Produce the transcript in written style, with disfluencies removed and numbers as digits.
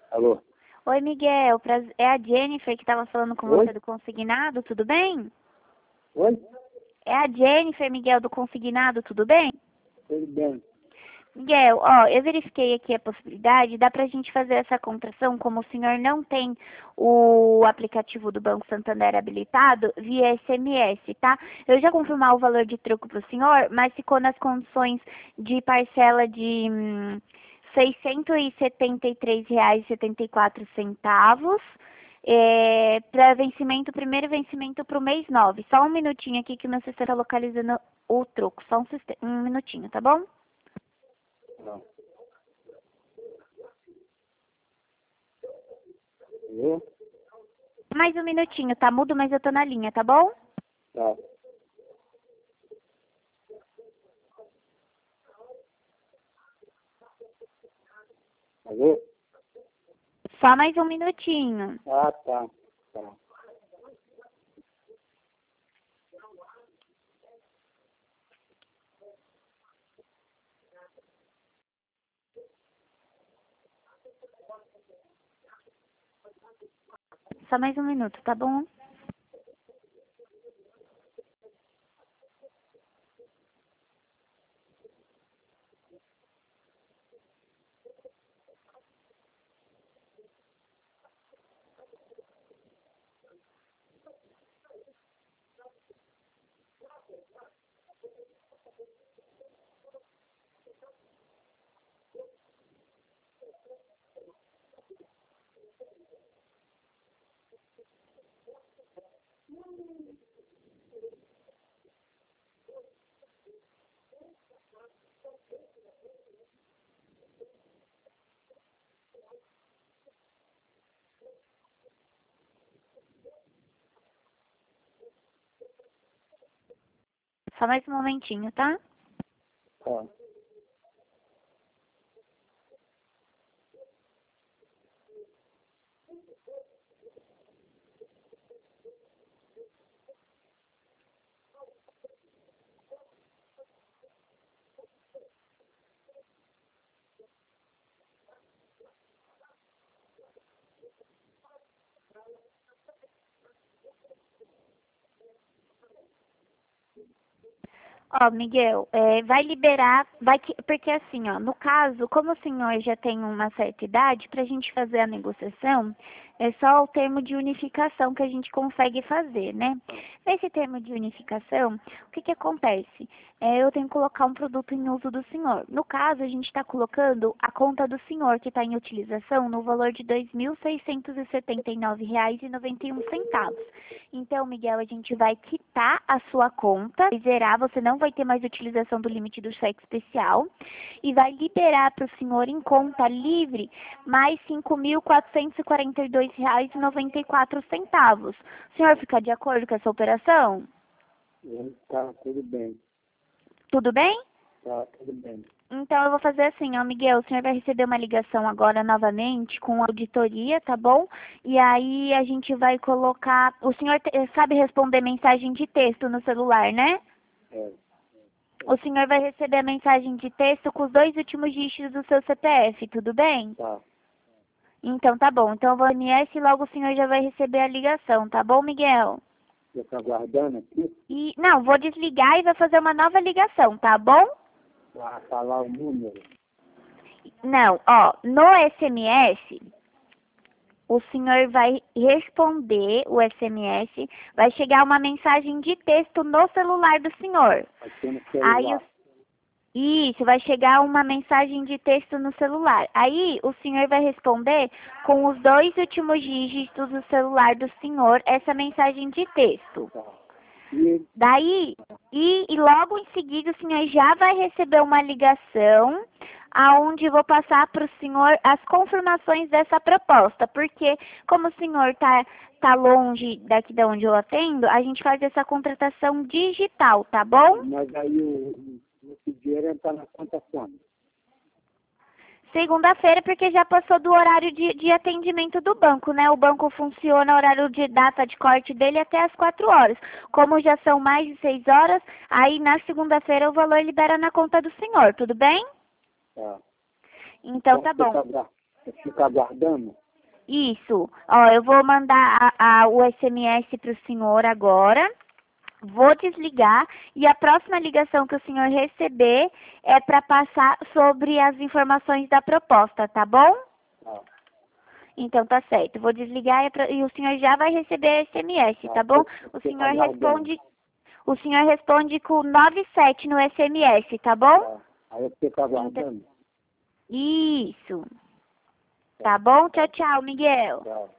Alô? Oi, Miguel. É a Jennifer que estava falando com Oi? você do consignado, tudo bem? Oi? É a Jennifer, Miguel, do consignado, tudo bem? Tudo bem. Miguel, ó, eu verifiquei aqui a possibilidade, dá pra gente fazer essa contratação, como o senhor não tem o aplicativo do Banco Santander habilitado, via SMS, tá? Eu já confirmar o valor de troco pro senhor, mas ficou nas condições de parcela de R$ 673,74, para vencimento, primeiro vencimento para o mês 9. Só um minutinho aqui que o meu sistema está localizando o troco, só um minutinho, tá bom? Não. Alô? Mais um minutinho, tá mudo, mas eu tô na linha, tá bom? Tá. Alô? Só mais um minutinho. Ah, tá. Tá. Só mais um minuto, tá bom? Só mais um momentinho, tá? Tá. Ó, Miguel, vai liberar, porque assim, ó, no caso, como o senhor já tem uma certa idade, para a gente fazer a negociação, é só o termo de unificação que a gente consegue fazer, né? Nesse termo de unificação, o que que acontece? Eu tenho que colocar um produto em uso do senhor. No caso, a gente está colocando a conta do senhor que está em utilização no valor de R$ 2.679,91. Então, Miguel, a gente vai quitar a sua conta, vai zerar, você não vai ter mais utilização do limite do cheque especial e vai liberar para o senhor em conta livre mais R$ 5.442,94. O senhor fica de acordo com essa operação? Tá, tudo bem. Tudo bem? Tá, tudo bem. Então, eu vou fazer assim, ó, Miguel, o senhor vai receber uma ligação agora novamente com a auditoria, tá bom? E aí a gente vai colocar... O senhor sabe responder mensagem de texto no celular, né? É. O senhor vai receber a mensagem de texto com os 2 últimos dígitos do seu CPF, tudo bem? Tá. Então, tá bom. Então, eu vou MS e logo o senhor já vai receber a ligação, tá bom, Miguel? Você tá aguardando aqui? Não, vou desligar e vai fazer uma nova ligação, tá bom? Pra falar o número. Não, ó, no SMS, o senhor vai responder o SMS, vai chegar uma mensagem de texto no celular do senhor. Aqui no Aí, celular. isso, vai chegar uma mensagem de texto no celular. Aí, o senhor vai responder com os 2 últimos dígitos do celular do senhor essa mensagem de texto. Tá. E Daí, e logo em seguida, o senhor já vai receber uma ligação aonde vou passar para o senhor as confirmações dessa proposta, porque como o senhor tá longe daqui de onde eu atendo, a gente faz essa contratação digital, tá bom? mas aí esse dinheiro entra na conta quando? Segunda-feira, porque já passou do horário de atendimento do banco, né? O banco funciona, horário de data de corte dele até as 4 horas. Como já são mais de 6 horas, aí na segunda-feira o valor libera na conta do senhor, tudo bem? Tá. Então tá bom. Cobrar? Eu fico aguardando? Isso. Ó, eu vou mandar o SMS para o senhor agora. Vou desligar e a próxima ligação que o senhor receber é para passar sobre as informações da proposta, tá bom? Tá. Então tá certo. Vou desligar e o senhor já vai receber SMS, tá bom? O senhor responde com 97 no SMS, tá bom? Tá. Aí eu fico aguardando. Isso. Tá bom? Tchau, tchau, Miguel. Tchau.